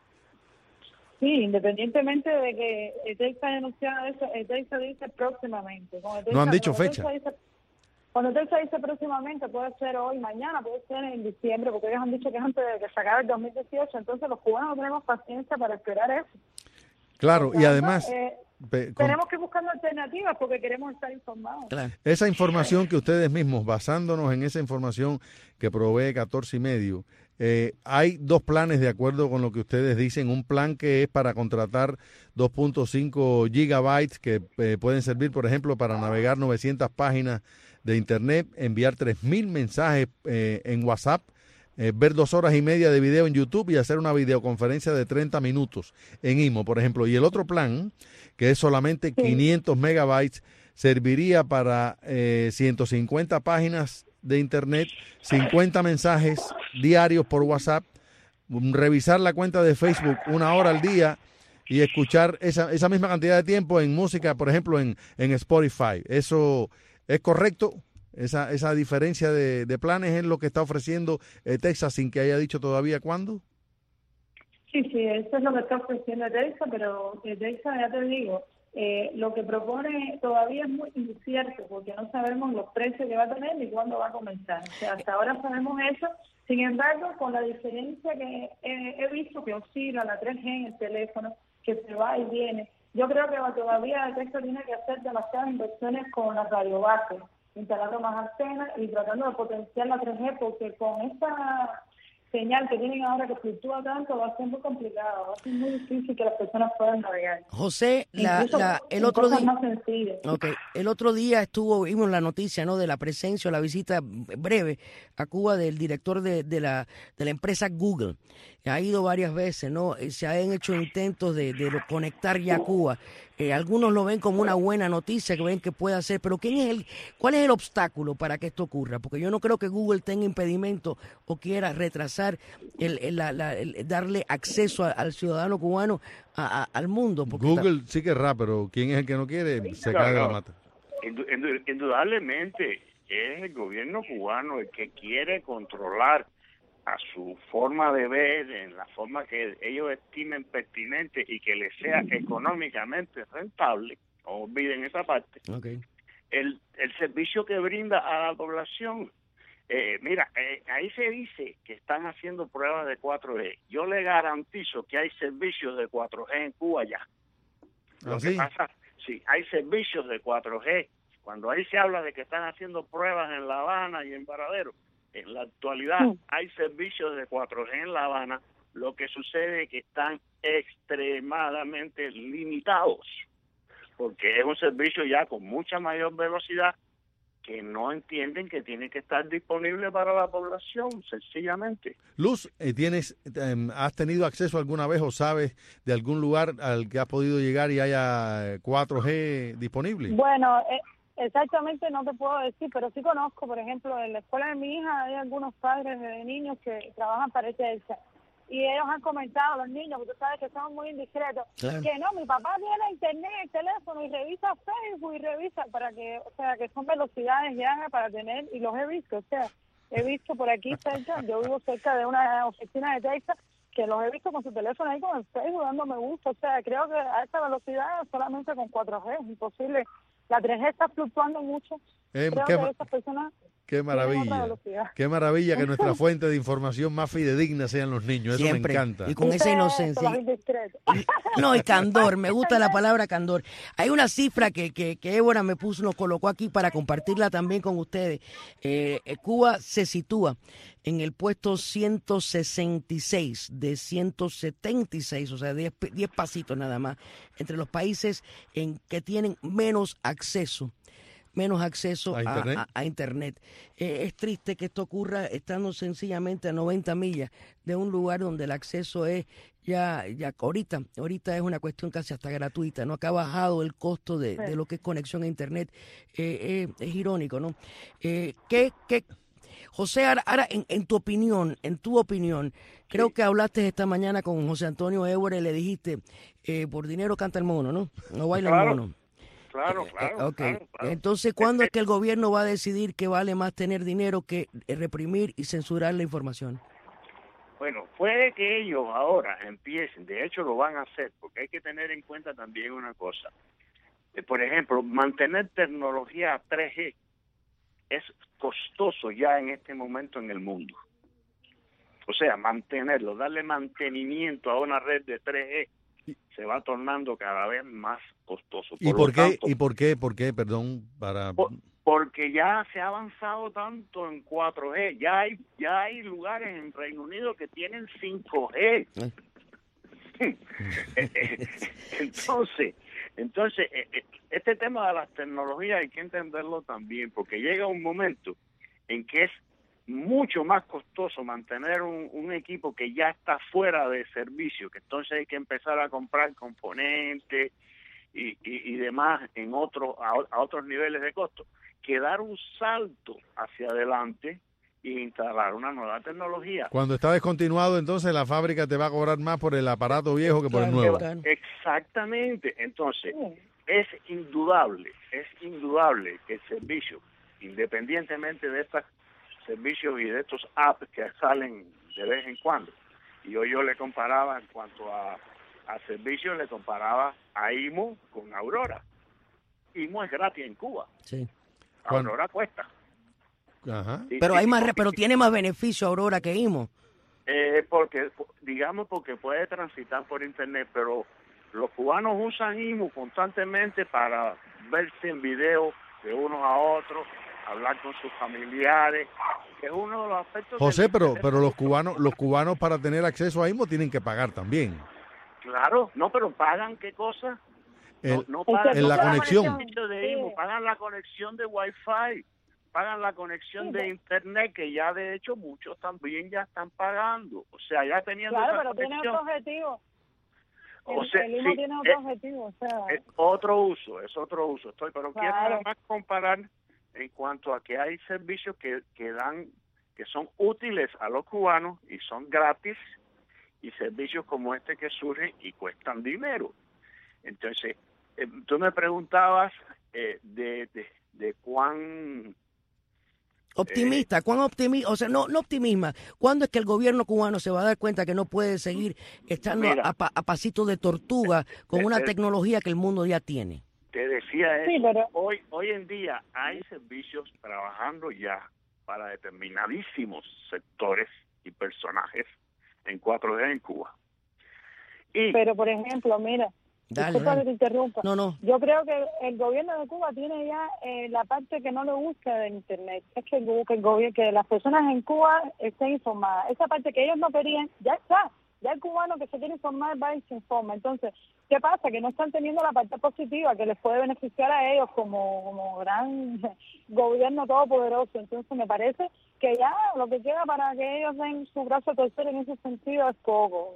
Sí, independientemente de que Texas haya anunciado eso, Texas dice próximamente. No han dicho fecha. Cuando Texas dice próximamente, puede ser hoy, mañana, puede ser en diciembre, porque ellos han dicho que es antes de que se acabe el 2018. Entonces los cubanos no tenemos paciencia para esperar eso. Claro, y además... tenemos que buscar alternativas porque queremos estar informados. Claro. Esa información que ustedes mismos, basándonos en esa información que provee 14:30, hay dos planes de acuerdo con lo que ustedes dicen. Un plan que es para contratar 2.5 gigabytes que pueden servir, por ejemplo, para navegar 900 páginas de Internet, enviar 3.000 mensajes en WhatsApp, ver 2 horas y media de video en YouTube y hacer una videoconferencia de 30 minutos en IMO, por ejemplo. Y el otro plan, que es solamente 500 megabytes, serviría para 150 páginas de Internet, 50 mensajes diarios por WhatsApp, revisar la cuenta de Facebook 1 hora al día y escuchar esa misma cantidad de tiempo en música, por ejemplo, en Spotify. ¿Eso es correcto? Esa diferencia de planes es lo que está ofreciendo Texas sin que haya dicho todavía cuándo. Sí, eso es lo que está ofreciendo Texas, pero Texas, ya te digo, Lo que propone todavía es muy incierto porque no sabemos los precios que va a tener ni cuándo va a comenzar. O sea, hasta ahora sabemos eso. Sin embargo, con la diferencia que he visto que oscila la 3G en el teléfono, que se va y viene, yo creo que todavía Texas tiene que hacer demasiadas inversiones con las radiobases, instalando más antenas y tratando de potenciar la 3G, porque con esta señal que tienen ahora que fluctúa tanto va a ser muy complicado, va a ser muy difícil que las personas puedan navegar. José, el otro día, más sencillas. Okay, el otro día vimos la noticia, ¿no?, de la presencia o la visita breve a Cuba del director de la empresa Google. Ha ido varias veces, ¿no? Se han hecho intentos de conectar ya a Cuba. Algunos lo ven como una buena noticia, que ven que puede hacer, pero ¿cuál es el obstáculo para que esto ocurra? Porque yo no creo que Google tenga impedimento o quiera retrasar darle acceso al ciudadano cubano al mundo. Google sí querrá, pero ¿quién es el que no quiere? Se cae de la mata. Indudablemente es el gobierno cubano el que quiere controlar a su forma de ver, en la forma que ellos estimen pertinente y que les sea económicamente rentable. No olviden esa parte. Okay. El servicio que brinda a la población. Ahí se dice que están haciendo pruebas de 4G. Yo le garantizo que hay servicios de 4G en Cuba ya. Lo que pasa, sí, hay servicios de 4G. Cuando ahí se habla de que están haciendo pruebas en La Habana y en Varadero, en la actualidad hay servicios de 4G en La Habana. Lo que sucede es que están extremadamente limitados, porque es un servicio ya con mucha mayor velocidad que no entienden que tiene que estar disponible para la población, sencillamente. Luz, ¿has tenido acceso alguna vez o sabes de algún lugar al que has podido llegar y haya 4G disponible? Bueno, exactamente no te puedo decir, pero sí conozco, por ejemplo, en la escuela de mi hija hay algunos padres de niños que trabajan para Telsa. Y ellos han comentado a los niños, porque tú sabes que son muy indiscretos, claro, que no, mi papá tiene internet, el teléfono y revisa Facebook y revisa para que, o sea, que son velocidades ya para tener, y los he visto, o sea, he visto por aquí cerca, yo vivo cerca de una oficina de Texas, que los he visto con su teléfono ahí con el Facebook dando me gusta, o sea, creo que a esta velocidad solamente con 4G es imposible. La 3G está fluctuando mucho. Creo que esas personas... Qué maravilla. Qué maravilla que nuestra fuente de información más fidedigna sean los niños. Eso siempre, me encanta. Y con esa inocencia. Y candor. Me gusta la palabra candor. Hay una cifra que Ébora nos colocó aquí para compartirla también con ustedes. Cuba se sitúa en el puesto 166 de 176, o sea, 10 pasitos nada más, entre los países en que tienen menos acceso a Internet. Es triste que esto ocurra estando sencillamente a 90 millas de un lugar donde el acceso es ya ahorita es una cuestión casi hasta gratuita, ¿no? Que ha bajado el costo de lo que es conexión a Internet. Es irónico, ¿no? José, ahora en tu opinión, creo que hablaste esta mañana con José Antonio Ébora y le dijiste, por dinero canta el mono, ¿no? No baila el mono. Claro. Entonces, ¿cuándo es que el gobierno va a decidir que vale más tener dinero que reprimir y censurar la información? Bueno, puede que ellos ahora empiecen, de hecho lo van a hacer, porque hay que tener en cuenta también una cosa. Por ejemplo, mantener tecnología 3G es costoso ya en este momento en el mundo. O sea, mantenerlo, darle mantenimiento a una red de 3G se va tornando cada vez más costoso. ¿Y por qué? Perdón, porque ya se ha avanzado tanto en 4G. Ya hay lugares en Reino Unido que tienen 5G. Entonces, este tema de las tecnologías hay que entenderlo también, porque llega un momento en que es mucho más costoso mantener un equipo que ya está fuera de servicio, que entonces hay que empezar a comprar componentes y demás a otros niveles de costo, que dar un salto hacia adelante e instalar una nueva tecnología. Cuando está descontinuado, entonces la fábrica te va a cobrar más por el aparato viejo que por el nuevo. Exactamente. Entonces, es indudable que el servicio, independientemente de estos servicios y de estos apps que salen de vez en cuando, y hoy yo le comparaba en cuanto a a servicio le comparaba a IMO con Aurora. IMO es gratis en Cuba. Sí. Aurora cuesta. Ajá. Pero pero tiene más beneficio Aurora que IMO. Porque puede transitar por internet, pero los cubanos usan IMO constantemente para verse en video de unos a otros, hablar con sus familiares, que es uno de los aspectos. José, pero los cubanos para tener acceso a IMO tienen que pagar también. Claro, no, pero pagan ¿qué cosa? No pagan en la conexión. De IMO, pagan la conexión de Wi-Fi, pagan la conexión de internet, que ya de hecho muchos también ya están pagando. O sea, ya teniendo claro, esa pero conexión, tiene otro objetivo. El IMO tiene otro objetivo, o sea, es otro uso. Pero claro. quiero nada más comparar en cuanto a que hay servicios que son útiles a los cubanos y son gratis, y servicios como este que surgen y cuestan dinero. Entonces, tú me preguntabas de cuán optimista, cuán optimista, o sea, no optimismo. ¿Cuándo es que el gobierno cubano se va a dar cuenta que no puede seguir estando a pasito de tortuga con una tecnología que el mundo ya tiene? Te decía eso. Sí, pero hoy en día hay servicios trabajando ya para determinadísimos sectores y personajes en 4G en Cuba. Pero, por ejemplo, mira, disculpa que te interrumpa. No. Yo creo que el gobierno de Cuba tiene ya la parte que no le gusta de Internet. Es que las personas en Cuba estén informadas. Esa parte que ellos no querían, ya está. Ya el cubano que se quiere informar va y se informa. Entonces, ¿qué pasa? Que no están teniendo la parte positiva que les puede beneficiar a ellos como gran gobierno todopoderoso. Entonces, me parece que ya lo que queda para que ellos den su brazo a torcer en ese sentido es poco.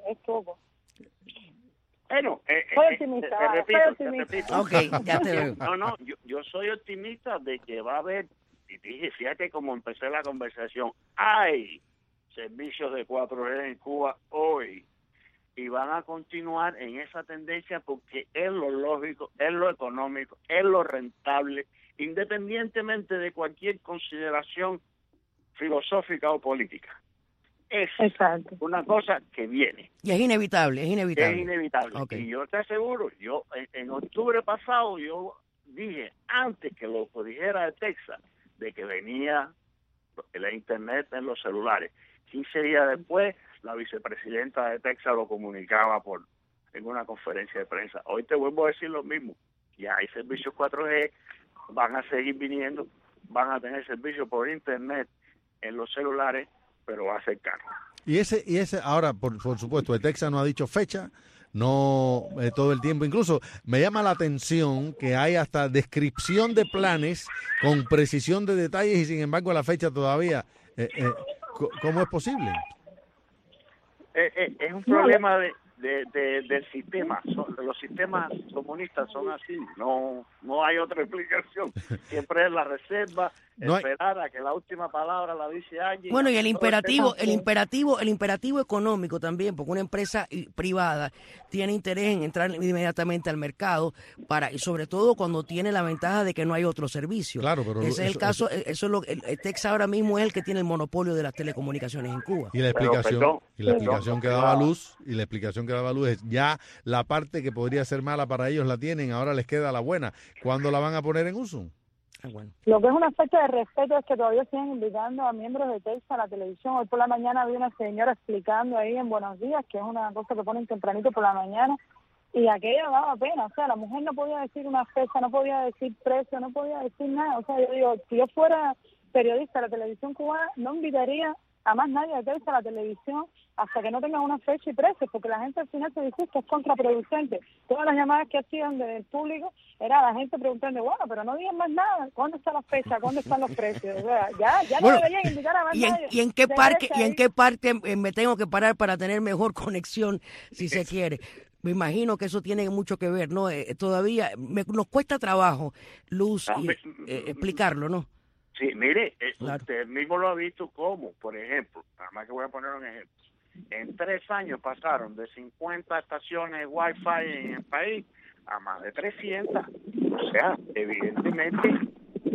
Bueno, soy optimista. Te repito. Okay, ya te veo. No, yo soy optimista de que va a haber, y dije, fíjate cómo empecé la conversación, hay servicios de 4G en Cuba hoy, y van a continuar en esa tendencia porque es lo lógico, es lo económico, es lo rentable, independientemente de cualquier consideración filosófica o política. Es una cosa que viene. Y es inevitable. Okay. Y yo te aseguro, en octubre pasado, yo dije, antes que lo dijera de Texas, de que venía la internet en los celulares. 15 días después, la vicepresidenta de Texas lo comunicaba en una conferencia de prensa. Hoy te vuelvo a decir lo mismo. Ya hay servicios 4G, van a seguir viniendo, van a tener servicios por internet en los celulares, pero va a ser caro. Y ese ahora, por supuesto, el Texas no ha dicho fecha, no todo el tiempo. Incluso me llama la atención que hay hasta descripción de planes con precisión de detalles y sin embargo la fecha todavía. ¿Cómo es posible? Es un problema del sistema. Los sistemas comunistas son así. No hay otra explicación. Siempre es la reserva, esperar a que la última palabra la dice alguien. Bueno, y el imperativo económico también, porque una empresa privada tiene interés en entrar inmediatamente al mercado y sobre todo cuando tiene la ventaja de que no hay otro servicio. Claro, pero ese es el caso. El Texas ahora mismo es el que tiene el monopolio de las telecomunicaciones en Cuba. Y la explicación que daba luz es ya la parte que podría ser mala para ellos la tienen, ahora les queda la buena. ¿Cuándo la van a poner en uso? Bueno. Lo que es una falta de respeto es que todavía siguen invitando a miembros de Texas a la televisión. Hoy por la mañana había una señora explicando ahí en Buenos Días, que es una cosa que ponen tempranito por la mañana, y aquello daba pena. O sea, la mujer no podía decir una fecha, no podía decir precio, no podía decir nada. O sea, yo digo, si yo fuera periodista de la televisión cubana, no invitaría a más nadie de Texas a la televisión hasta que no tengan una fecha y precio, porque la gente al final se disgusta, es contraproducente. Todas las llamadas que hacían del público era la gente preguntando, bueno, pero no digan más nada, ¿cuándo está la fecha? ¿Cuándo están los precios? O sea, ya no deberían invitar a más nadie. ¿Y en qué parte me tengo que parar para tener mejor conexión, si se quiere? Me imagino que eso tiene mucho que ver, ¿no? Todavía nos cuesta trabajo, Luz, explicarlo, ¿no? Sí, mire, claro. Usted mismo lo ha visto como, por ejemplo, nada más que voy a poner un ejemplo. En 3 años pasaron de 50 estaciones Wi-Fi en el país a más de 300. O sea, evidentemente,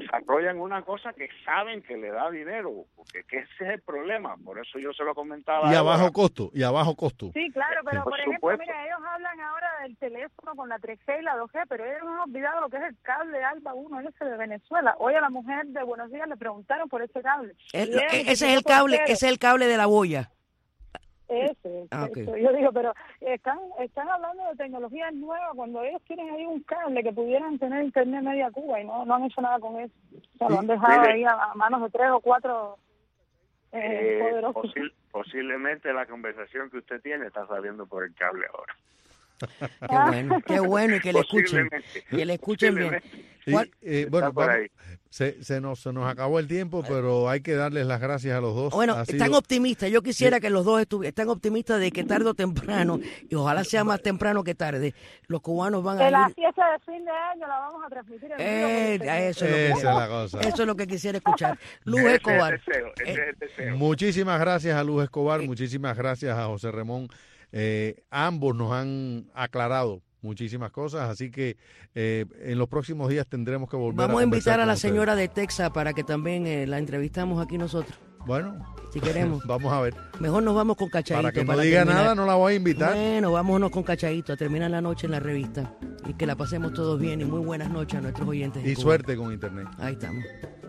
desarrollan una cosa que saben que le da dinero, porque que ese es el problema. Por eso yo se lo comentaba. Y a bajo costo, y a bajo costo. Sí, claro, pero por ejemplo, supuesto. mira, ellos hablan ahora del teléfono con la 3G y la 2G, pero ellos no han olvidado lo que es el cable ALBA 1, ese de Venezuela. Hoy a la mujer de Buenos Días le preguntaron por ese cable. Ese es el cable de la boya. Ese. Yo digo, pero están hablando de tecnologías nuevas cuando ellos tienen ahí un cable que pudieran tener internet media Cuba y no han hecho nada con eso. O sea, lo han dejado ahí a manos de 3 o 4 poderosos. Posiblemente la conversación que usted tiene está saliendo por el cable ahora. Qué bueno, y que le escuchen bien. Bueno, se nos acabó el tiempo, pero hay que darles las gracias a los dos. Bueno, están optimistas. Yo quisiera que los dos están optimistas de que tarde o temprano, y ojalá sea más temprano que tarde, los cubanos van a ir. La fiesta de fin de año la vamos a transmitir en vivo. Eso es la cosa. Eso es lo que quisiera escuchar. Luz Escobar. Muchísimas gracias a Luz Escobar, muchísimas gracias a José Ramón. Ambos nos han aclarado muchísimas cosas, así que en los próximos días tendremos que volver Vamos a invitar a la señora de Texas para que también la entrevistamos aquí nosotros. Bueno, si queremos. Vamos a ver. Mejor nos vamos con Cachadito. Para que no diga nada, no la voy a invitar. Bueno, vámonos con Cachadito a terminar la noche en la revista y que la pasemos todos bien y muy buenas noches a nuestros oyentes. Y suerte con internet. Ahí estamos.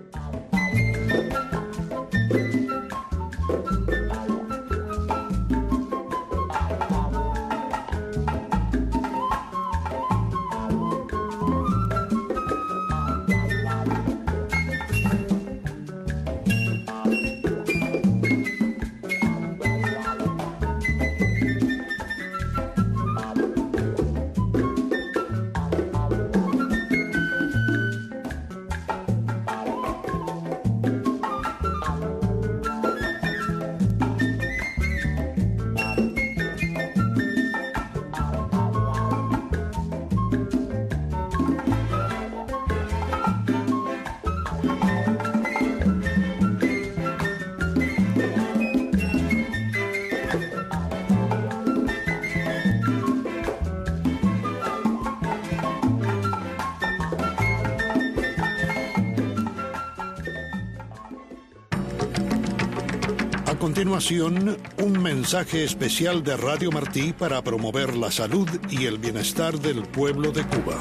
A continuación, un mensaje especial de Radio Martí para promover la salud y el bienestar del pueblo de Cuba.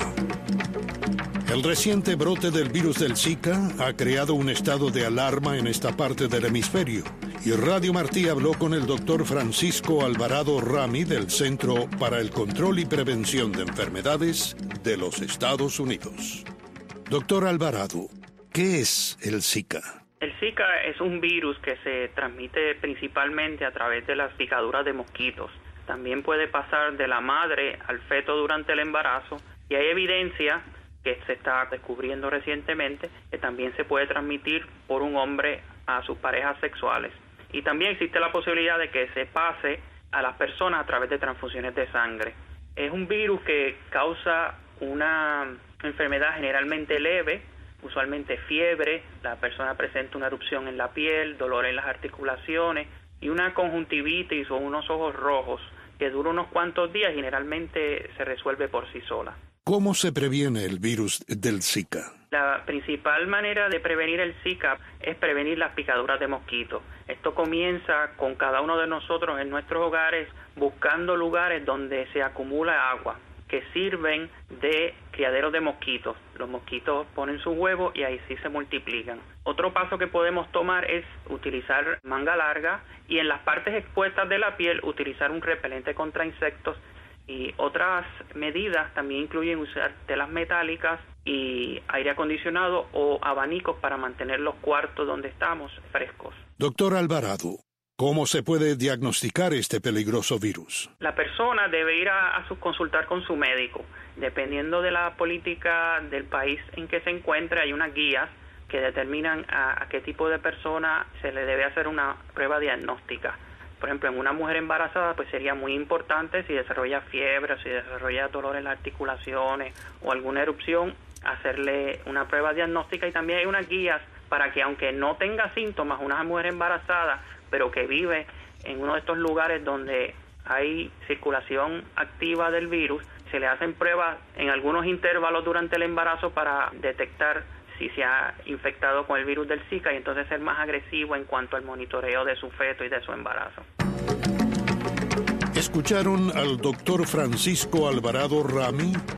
El reciente brote del virus del Zika ha creado un estado de alarma en esta parte del hemisferio, y Radio Martí habló con el doctor Francisco Alvarado Rami del Centro para el Control y Prevención de Enfermedades de los Estados Unidos. Doctor Alvarado, ¿qué es el Zika? El Zika es un virus que se transmite principalmente a través de las picaduras de mosquitos. También puede pasar de la madre al feto durante el embarazo, y hay evidencia que se está descubriendo recientemente que también se puede transmitir por un hombre a sus parejas sexuales. Y también existe la posibilidad de que se pase a las personas a través de transfusiones de sangre. Es un virus que causa una enfermedad generalmente leve, usualmente fiebre, la persona presenta una erupción en la piel, dolor en las articulaciones y una conjuntivitis o unos ojos rojos que dura unos cuantos días, generalmente se resuelve por sí sola. ¿Cómo se previene el virus del Zika? La principal manera de prevenir el Zika es prevenir las picaduras de mosquitos. Esto comienza con cada uno de nosotros en nuestros hogares buscando lugares donde se acumula agua, que sirven de criaderos de mosquitos. Los mosquitos ponen sus huevos y ahí sí se multiplican. Otro paso que podemos tomar es utilizar manga larga y en las partes expuestas de la piel utilizar un repelente contra insectos. Y otras medidas también incluyen usar telas metálicas y aire acondicionado o abanicos para mantener los cuartos donde estamos frescos. Doctor Alvarado, ¿cómo se puede diagnosticar este peligroso virus? La persona debe ir a consultar con su médico. Dependiendo de la política del país en que se encuentre, hay unas guías que determinan a qué tipo de persona se le debe hacer una prueba diagnóstica. Por ejemplo, en una mujer embarazada, pues sería muy importante si desarrolla fiebre, si desarrolla dolor en las articulaciones o alguna erupción, hacerle una prueba diagnóstica. Y también hay unas guías para que, aunque no tenga síntomas, una mujer embarazada, pero que vive en uno de estos lugares donde hay circulación activa del virus, se le hacen pruebas en algunos intervalos durante el embarazo para detectar si se ha infectado con el virus del Zika y entonces ser más agresivo en cuanto al monitoreo de su feto y de su embarazo. Escucharon al doctor Francisco Alvarado Rami,